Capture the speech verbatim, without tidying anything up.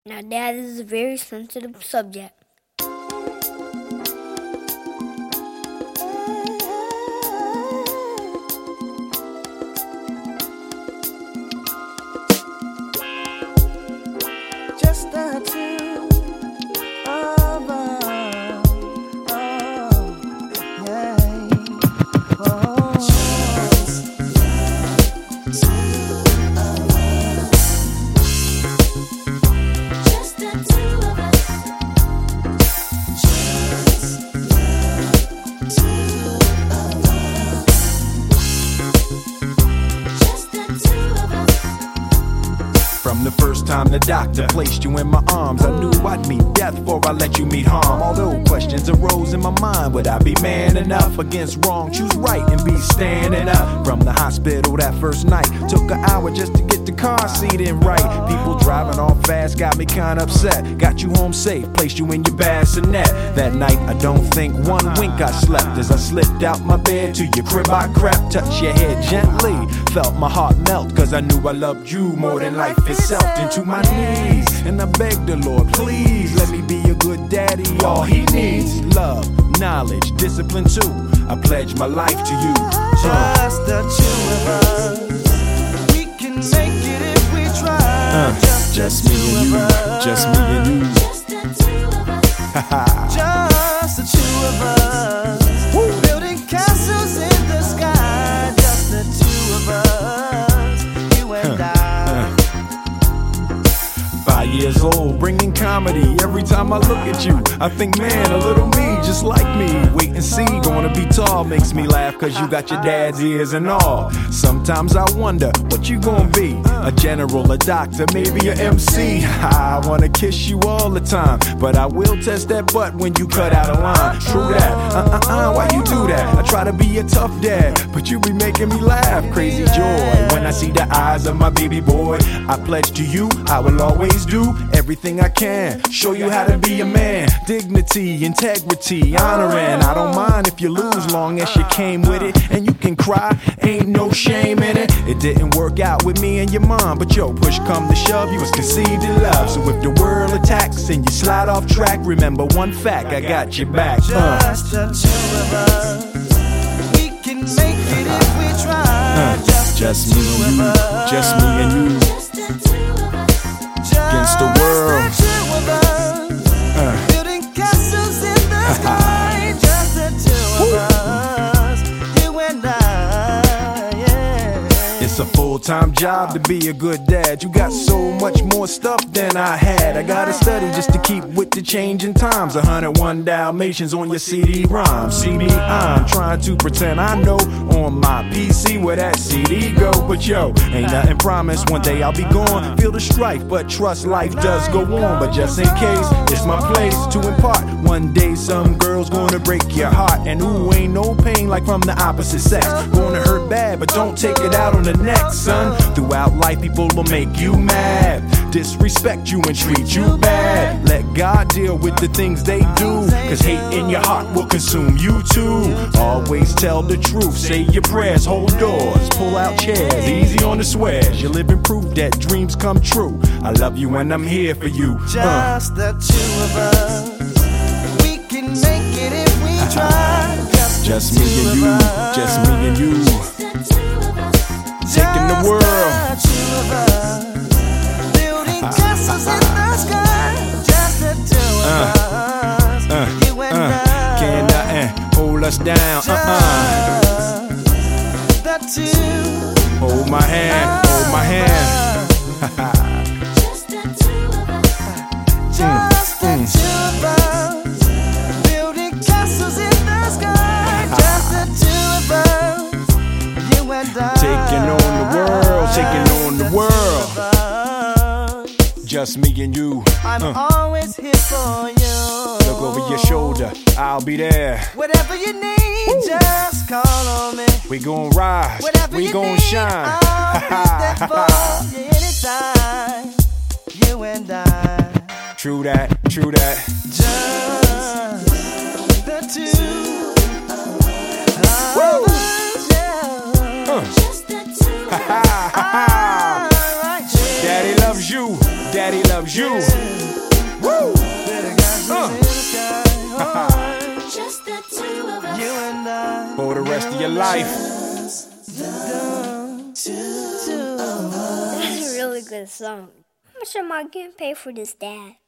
Now, that is a very sensitive subject. Just the two of us. Oh, yeah. Oh. Just the two of us. Just the two of us. Just the two of us. From the first time the doctor placed you in my arms, I knew I'd meet death before I let you meet harm. Although questions arose in my mind, would I be man enough against wrong? Choose right and be standing up. From the hospital that first night, took an hour just to get the car seat in right. People driving off fast got me kinda upset. Got you home safe, placed you in your bassinet. That night I don't think one wink I slept. As I slipped out my bed to your crib I crept. Touched your head gently, felt my heart melt, cause I knew I loved you more than life itself. Into my knees, and I begged the Lord, please let me be a good daddy. All he needs, love, knowledge, discipline too. I pledge my life to you. Uh. Just the two of us. We can make it if we try. Uh, just, just the me two and you, of us. just me and you. Just the two of us. Just the two of us. Building castles in the sky. Just the two of us. You and I. Five years old, bringing comedy. Every time I look at you, I think, man, a little me, just like me. Wait and see, gonna be tall, makes me laugh, cause you got your dad's ears and all. Sometimes I wonder, what you gonna be? A general, a doctor, maybe a M C. I wanna kiss you all the time, but I will test that butt when you cut out a line. True that, uh-uh-uh, why you do that? I try to be a tough dad, but you be making me laugh. Crazy joy, when I see the eyes of my baby boy. I pledge to you, I will always do everything I can. Show you how to be a man. Dignity, integrity, honoring. I don't mind if you lose, long as you came with it. And you can cry, ain't no shame in it. It didn't work out with me and your mom, but yo, push come to shove, you was conceived in love. So if the world attacks and you slide off track, remember one fact, I got your back. Uh. Just the two of us. We can make it if we try. Uh, just, just the me two and you, of us. just me and you. Just the two of us. Against the world. Just the two of us. Uh. Building castles in the sky. Just the two of us. You and I. Yeah. It's a full-time job to be a good dad. You got so much more stuff than I had. I gotta study just to keep with the changing times. one oh one Dalmatians on your C D-ROM. See me, I'm trying to pretend I know on my P C where that C D go. But yo, ain't nothing promised. One day I'll be gone. Feel the strife, but trust life does go on. But just in case, it's my place to impart. One day some girl's gonna break your heart. And ooh, ain't no pain like from the opposite sex. Gonna hurt bad, but don't take it out on the next, son. Throughout life, people will make you mad, disrespect you and treat you bad. Let God deal with the things they do, cause hate in your heart will consume you too. Always tell the truth, say your prayers, hold doors, pull out chairs, easy on the swears. You're living proof that dreams come true. I love you and I'm here for you. Uh. Just the two of us. We can make it if we try. Just, Just the me two and of you, us. just me and you. Just the two of us. Taking the world. Just the two of us. Building castles in the sky. Just the two of us. Uh, You and uh, I. Can't nothing hold us down. Uh-uh. Just the two. Hold my hand, hold my hand. Just the two of us. Just the two of us. Building castles in the sky. Just the two of us. You and I. Taking on the world, taking on the world. world. Just me and you. I'm Uh, always here for you. Look over your shoulder, I'll be there. Whatever you need, just call on me. We gon' rise, Whatever we you gon' need, shine. I'll be there for you anytime. You and I. True that, true that. Just the two of us, yeah. Uh. Just the two of us. All right, yeah. Daddy loves you, daddy loves loves you. Woo! Uh. Just the two of us. For the rest of your life. That's a really good song. How much am I getting paid for this, Dad?